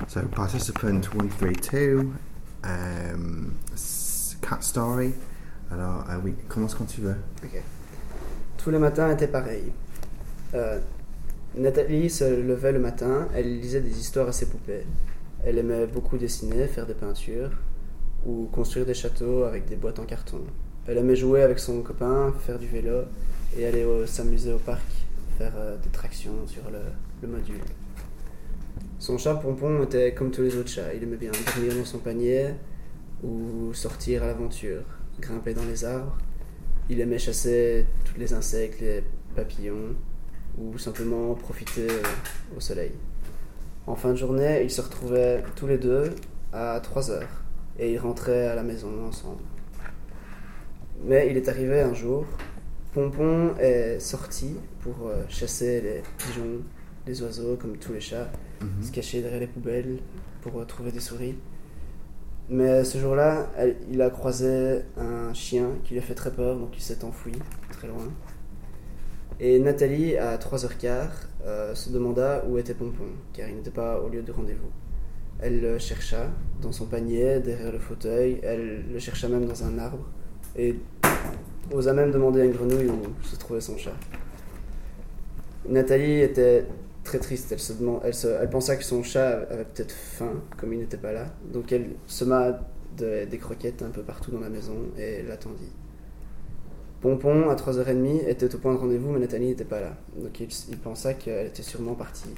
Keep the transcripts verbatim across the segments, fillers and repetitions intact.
So participant one three two, um, cat story. Alors euh, oui, commence quand tu veux. Ok. Tous les matins étaient pareils. Euh, Nathalie se levait le matin, elle lisait des histoires à ses poupées. Elle aimait beaucoup dessiner, faire des peintures ou construire des châteaux avec des boîtes en carton. Elle aimait jouer avec son copain, faire du vélo et aller au- s'amuser au parc, faire euh, des tractions sur le, le module. Son chat Pompon était comme tous les autres chats. Il aimait bien dormir dans son panier ou sortir à l'aventure, grimper dans les arbres. Il aimait chasser tous les insectes, les papillons ou simplement profiter euh, au soleil. En fin de journée, ils se retrouvaient tous les deux à trois heures et ils rentraient à la maison ensemble. Mais il est arrivé un jour, Pompon est sorti pour euh, chasser les pigeons, les oiseaux comme tous les chats, Mhm. se cacher derrière les poubelles pour euh, trouver des souris. Mais ce jour-là, elle- il a croisé un chien qui lui a fait très peur, donc il s'est enfui très loin. Et Nathalie, à trois heures quinze, euh, se demanda où était Pompon, car il n'était pas au lieu de rendez-vous. Elle le chercha dans son panier, derrière le fauteuil, elle le chercha même dans un arbre, et osa même demander à une grenouille où se trouvait son chat. Nathalie était très triste, elle, se deman- elle, se- elle pensa que son chat avait peut-être faim, comme il n'était pas là, donc elle sema de- des croquettes un peu partout dans la maison et l'attendit. Pompon, à trois heures trente, était au point de rendez-vous, mais Nathalie n'était pas là, donc il, il pensa qu'elle était sûrement partie.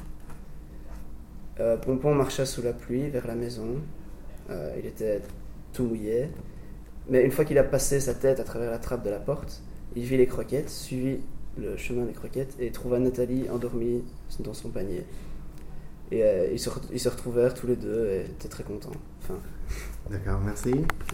Euh, Pompon marcha sous la pluie vers la maison, euh, il était tout mouillé, mais une fois qu'il a passé sa tête à travers la trappe de la porte, il vit les croquettes, suivit le chemin des croquettes et trouva Nathalie endormie dans son panier. Et euh, ils, se re- ils se retrouvèrent tous les deux et étaient très contents. Enfin, D'accord, merci.